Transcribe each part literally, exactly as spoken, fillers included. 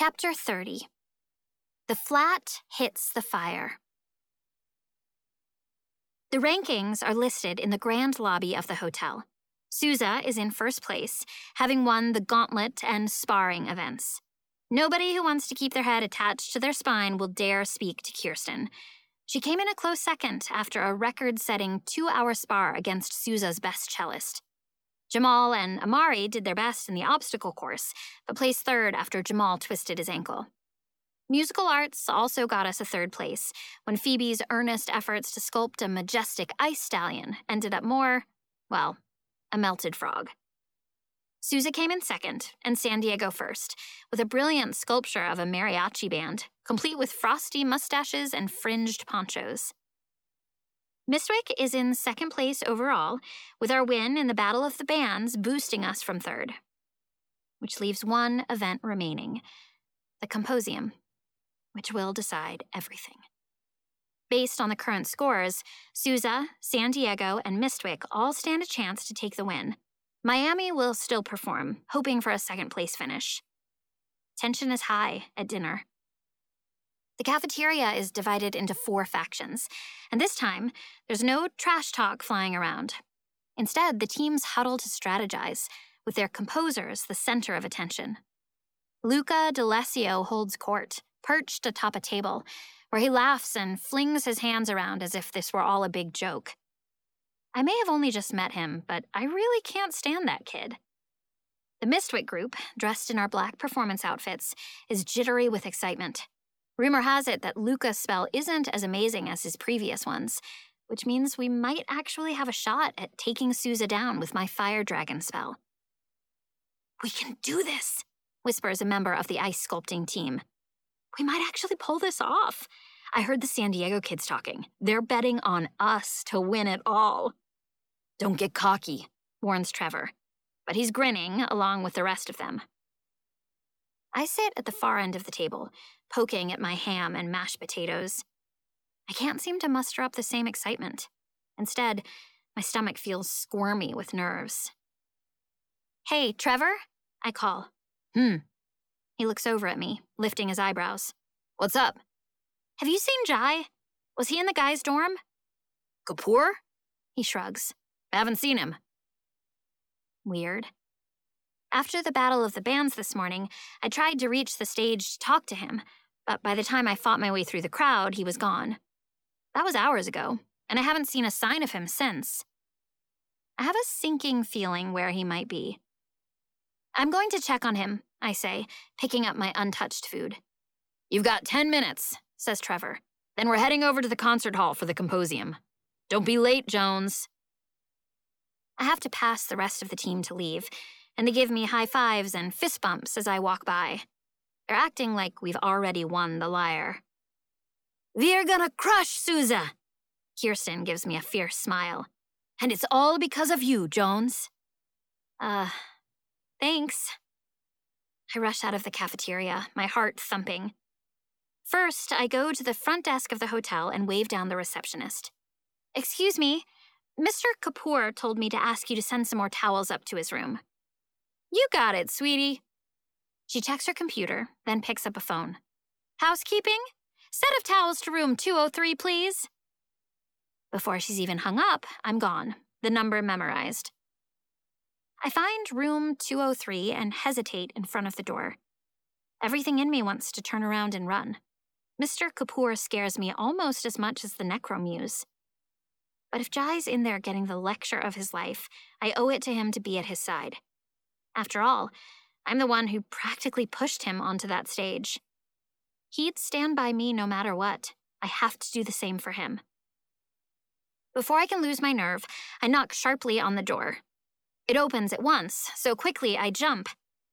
Chapter thirty. The Flat Hits the Fire. The rankings are listed in the grand lobby of the hotel. Souza is in first place, having won the gauntlet and sparring events. Nobody who wants to keep their head attached to their spine will dare speak to Kirsten. She came in a close second after a record-setting two-hour spar against Souza's best cellist. Jamal and Amari did their best in the obstacle course, but placed third after Jamal twisted his ankle. Musical arts also got us a third place, when Phoebe's earnest efforts to sculpt a majestic ice stallion ended up more, well, a melted frog. Souza came in second, and San Diego first, with a brilliant sculpture of a mariachi band, complete with frosty mustaches and fringed ponchos. Mistwick is in second place overall, with our win in the Battle of the Bands boosting us from third. Which leaves one event remaining, the Composium, which will decide everything. Based on the current scores, Souza, San Diego, and Mistwick all stand a chance to take the win. Miami will still perform, hoping for a second-place finish. Tension is high at dinner. The cafeteria is divided into four factions, and this time, there's no trash talk flying around. Instead, the teams huddle to strategize, with their composers the center of attention. Luca D'Alessio holds court, perched atop a table, where he laughs and flings his hands around as if this were all a big joke. I may have only just met him, but I really can't stand that kid. The Mistwick group, dressed in our black performance outfits, is jittery with excitement. Rumor has it that Luca's spell isn't as amazing as his previous ones, which means we might actually have a shot at taking Souza down with my Fire Dragon spell. "We can do this," whispers a member of the ice sculpting team. "We might actually pull this off. I heard the San Diego kids talking. They're betting on us to win it all." "Don't get cocky," warns Trevor, but he's grinning along with the rest of them. I sit at the far end of the table, poking at my ham and mashed potatoes. I can't seem to muster up the same excitement. Instead, my stomach feels squirmy with nerves. "Hey, Trevor?" I call. Hmm. He looks over at me, lifting his eyebrows. "What's up?" "Have you seen Jai? Was he in the guys' dorm?" "Kapoor?" He shrugs. "Haven't seen him." Weird. After the Battle of the Bands this morning, I tried to reach the stage to talk to him, but by the time I fought my way through the crowd, he was gone. That was hours ago, and I haven't seen a sign of him since. I have a sinking feeling where he might be. "I'm going to check on him," I say, picking up my untouched food. "You've got ten minutes, says Trevor. "Then we're heading over to the concert hall for the Composium. Don't be late, Jones." I have to pass the rest of the team to leave, and they give me high fives and fist bumps as I walk by. They're acting like we've already won the lyre. "We're gonna crush Souza," Kirsten gives me a fierce smile. "And it's all because of you, Jones." Uh, thanks. I rush out of the cafeteria, my heart thumping. First, I go to the front desk of the hotel and wave down the receptionist. "Excuse me, Mister Kapoor told me to ask you to send some more towels up to his room." "You got it, sweetie." She checks her computer, then picks up a phone. "Housekeeping? Set of towels to room two oh three, please." Before she's even hung up, I'm gone, the number memorized. I find room two oh three and hesitate in front of the door. Everything in me wants to turn around and run. Mister Kapoor scares me almost as much as the Necromuse. But if Jai's in there getting the lecture of his life, I owe it to him to be at his side. After all, I'm the one who practically pushed him onto that stage. He'd stand by me no matter what. I have to do the same for him. Before I can lose my nerve, I knock sharply on the door. It opens at once, so quickly I jump.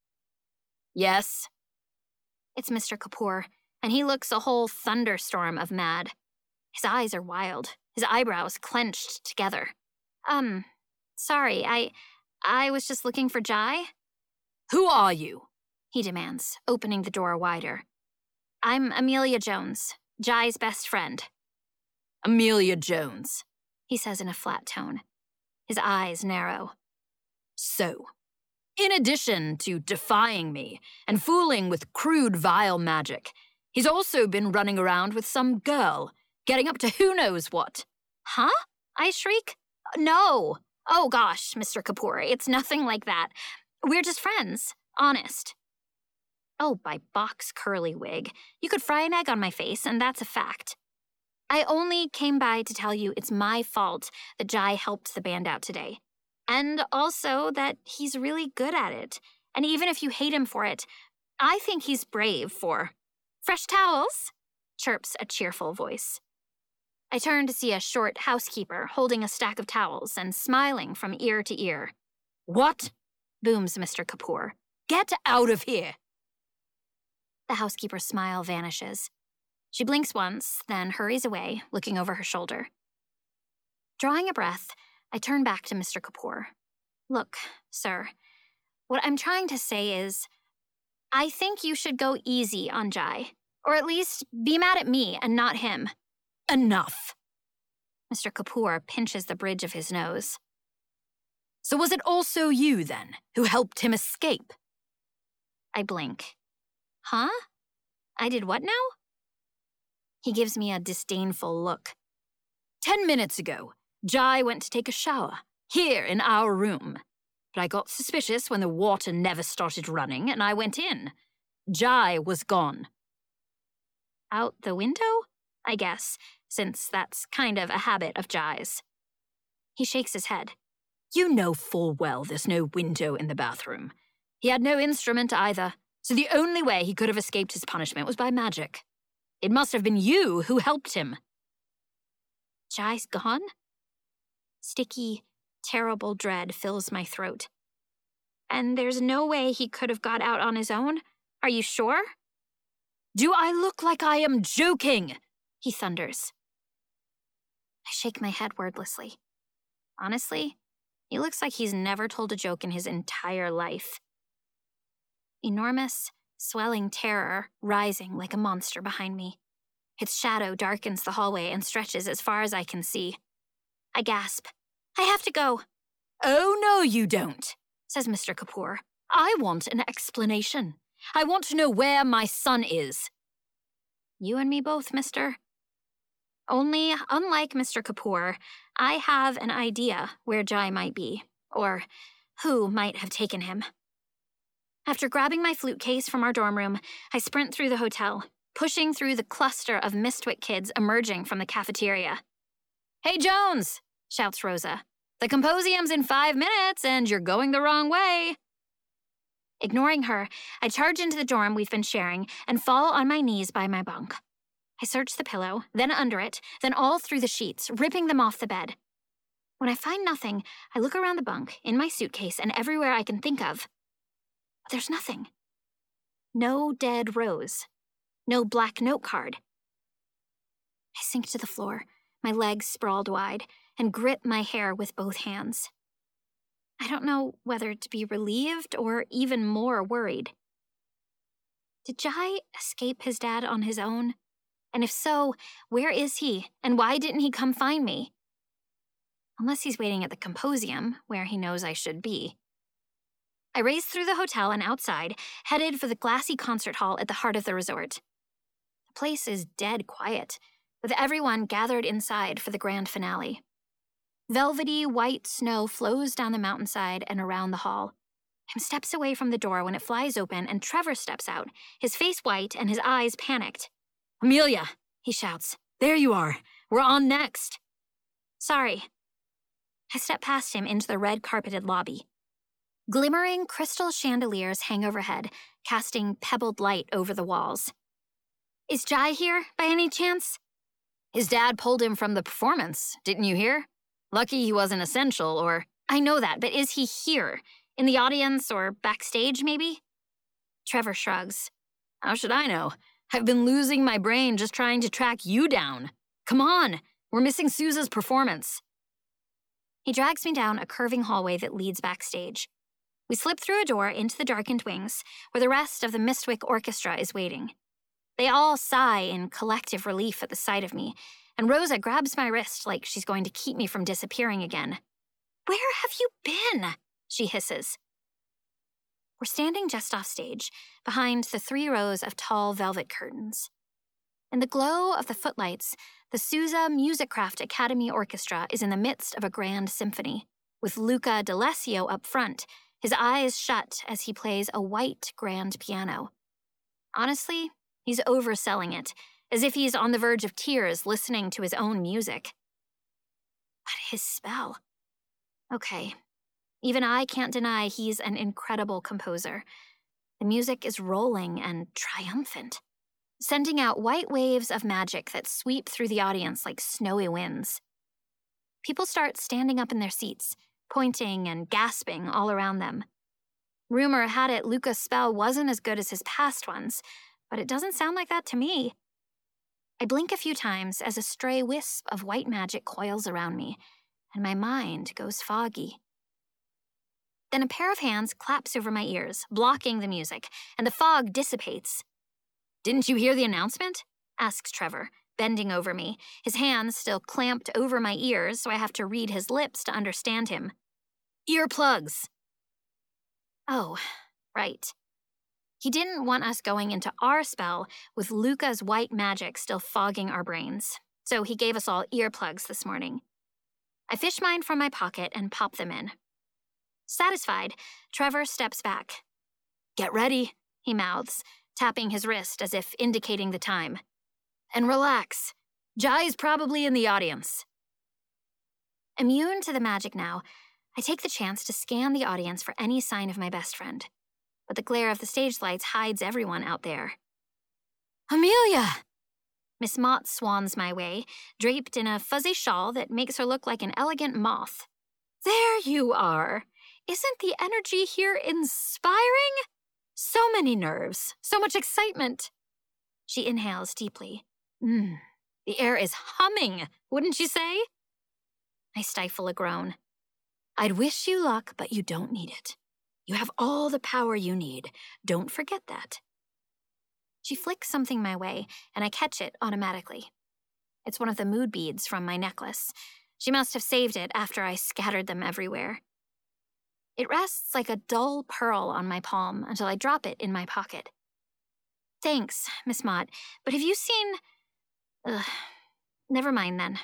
"Yes?" It's Mister Kapoor, and he looks a whole thunderstorm of mad. His eyes are wild, his eyebrows clenched together. Um, sorry, I... I was just looking for Jai." "Who are you?" he demands, opening the door wider. "I'm Amelia Jones, Jai's best friend." "Amelia Jones," he says in a flat tone. His eyes narrow. "So, In addition to defying me and fooling with crude, vile magic, he's also been running around with some girl, getting up to who knows what. Huh? I shriek. No. Oh gosh, Mister Kapoor, it's nothing like that. We're just friends. Honest. Oh, by box curly wig. You could fry an egg on my face, and that's a fact. I only came by to tell you it's my fault that Jai helped the band out today. And also that he's really good at it. And even if you hate him for it, I think he's brave for... Fresh towels? Chirps a cheerful voice. I turn to see a short housekeeper holding a stack of towels and smiling from ear to ear. What? Booms Mister Kapoor. Get out of here! The housekeeper's smile vanishes. She blinks once, then hurries away, looking over her shoulder. Drawing a breath, I turn back to Mister Kapoor. Look, sir, what I'm trying to say is, I think you should go easy on Jai, or at least be mad at me and not him. Enough. Mister Kapoor pinches the bridge of his nose. So was it also you, then, who helped him escape? I blink. Huh? I did what now? He gives me a disdainful look. Ten minutes ago, Jai went to take a shower, here in our room. But I got suspicious when the water never started running, and I went in. Jai was gone. Out the window? I guess, since that's kind of a habit of Jai's. He shakes his head. You know full well there's no window in the bathroom. He had no instrument either, so the only way he could have escaped his punishment was by magic. It must have been you who helped him. Jai's gone? Sticky, terrible dread fills my throat. And there's no way he could have got out on his own? Are you sure? Do I look like I am joking? He thunders. I shake my head wordlessly. Honestly, he looks like he's never told a joke in his entire life. Enormous, swelling terror rising like a monster behind me. Its shadow darkens the hallway and stretches as far as I can see. I gasp. I have to go. Oh, no, you don't, says Mister Kapoor. I want an explanation. I want to know where my son is. You and me both, mister. Only, unlike Mister Kapoor, I have an idea where Jai might be, or who might have taken him. After grabbing my flute case from our dorm room, I sprint through the hotel, pushing through the cluster of Mistwick kids emerging from the cafeteria. Hey, Jones, shouts Rosa. The Composium's in five minutes, and you're going the wrong way. Ignoring her, I charge into the dorm we've been sharing and fall on my knees by my bunk. I search the pillow, then under it, then all through the sheets, ripping them off the bed. When I find nothing, I look around the bunk, in my suitcase, and everywhere I can think of. But there's nothing. No dead Rose. No black note card. I sink to the floor, my legs sprawled wide, and grip my hair with both hands. I don't know whether to be relieved or even more worried. Did Jai escape his dad on his own? And if so, where is he, and why didn't he come find me? Unless he's waiting at the Composium, where he knows I should be. I race through the hotel and outside, headed for the glassy concert hall at the heart of the resort. The place is dead quiet, with everyone gathered inside for the grand finale. Velvety white snow flows down the mountainside and around the hall. I'm steps away from the door when it flies open and Trevor steps out, his face white and his eyes panicked. Amelia, he shouts. There you are. We're on next. Sorry. I step past him into the red-carpeted lobby. Glimmering crystal chandeliers hang overhead, casting pebbled light over the walls. Is Jai here, by any chance? His dad pulled him from the performance, didn't you hear? Lucky he wasn't essential, or... I know that, but is he here? In the audience, or backstage, maybe? Trevor shrugs. How should I know? I've been losing my brain just trying to track you down. Come on, we're missing Sousa's performance. He drags me down a curving hallway that leads backstage. We slip through a door into the darkened wings, where the rest of the Mistwick Orchestra is waiting. They all sigh in collective relief at the sight of me, and Rosa grabs my wrist like she's going to keep me from disappearing again. Where have you been? She hisses. We're standing just off stage, behind the three rows of tall velvet curtains. In the glow of the footlights, the Sousa Musicraft Academy Orchestra is in the midst of a grand symphony, with Luca D'Alessio up front, his eyes shut as he plays a white grand piano. Honestly, he's overselling it, as if he's on the verge of tears listening to his own music. But his spell. Okay, even I can't deny he's an incredible composer. The music is rolling and triumphant, sending out white waves of magic that sweep through the audience like snowy winds. People start standing up in their seats, pointing and gasping all around them. Rumor had it Luca's spell wasn't as good as his past ones, but it doesn't sound like that to me. I blink a few times as a stray wisp of white magic coils around me, and my mind goes foggy. Then a pair of hands claps over my ears, blocking the music, and the fog dissipates. "Didn't you hear the announcement?" asks Trevor, bending over me, his hands still clamped over my ears so I have to read his lips to understand him. "Earplugs!" Oh, right. He didn't want us going into our spell with Luca's white magic still fogging our brains, so he gave us all earplugs this morning. I fish mine from my pocket and pop them in. Satisfied, Trevor steps back. "Get ready," he mouths, tapping his wrist as if indicating the time. "And relax. Jai's probably in the audience." Immune to the magic now, I take the chance to scan the audience for any sign of my best friend. But the glare of the stage lights hides everyone out there. "Amelia!" Miss Mott swans my way, draped in a fuzzy shawl that makes her look like an elegant moth. "There you are. Isn't the energy here inspiring? So many nerves, so much excitement." She inhales deeply. Mmm, the air is humming, wouldn't you say? I stifle a groan. "I'd wish you luck, but you don't need it. You have all the power you need. Don't forget that." She flicks something my way, and I catch it automatically. It's one of the mood beads from my necklace. She must have saved it after I scattered them everywhere. It rests like a dull pearl on my palm until I drop it in my pocket. "Thanks, Miss Mott, but have you seen..." Ugh, never mind then.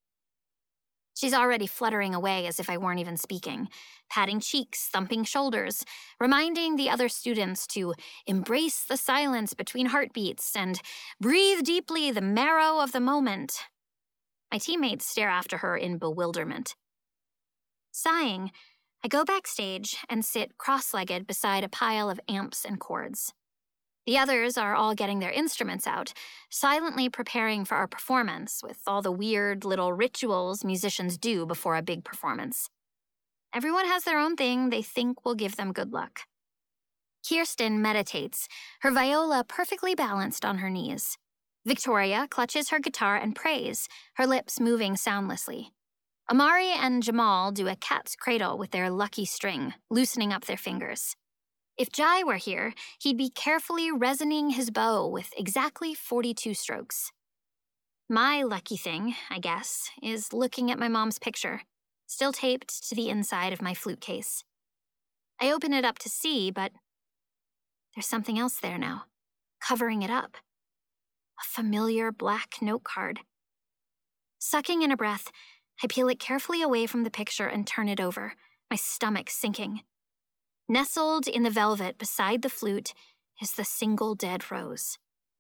She's already fluttering away as if I weren't even speaking, patting cheeks, thumping shoulders, reminding the other students to embrace the silence between heartbeats and breathe deeply the marrow of the moment. My teammates stare after her in bewilderment. Sighing, I go backstage and sit cross-legged beside a pile of amps and chords. The others are all getting their instruments out, silently preparing for our performance with all the weird little rituals musicians do before a big performance. Everyone has their own thing they think will give them good luck. Kirsten meditates, her viola perfectly balanced on her knees. Victoria clutches her guitar and prays, her lips moving soundlessly. Amari and Jamal do a cat's cradle with their lucky string, loosening up their fingers. If Jai were here, he'd be carefully resining his bow with exactly forty-two strokes. My lucky thing, I guess, is looking at my mom's picture, still taped to the inside of my flute case. I open it up to see, but there's something else there now, covering it up. A familiar black note card. Sucking in a breath, I peel it carefully away from the picture and turn it over, my stomach sinking. Nestled in the velvet beside the flute is the single dead rose.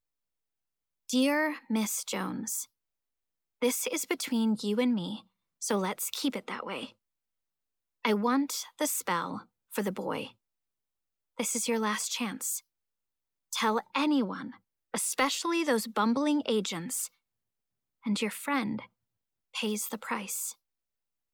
"Dear Miss Jones, this is between you and me, so let's keep it that way. I want the spell for the boy. This is your last chance. Tell anyone, especially those bumbling agents, and your friend pays the price."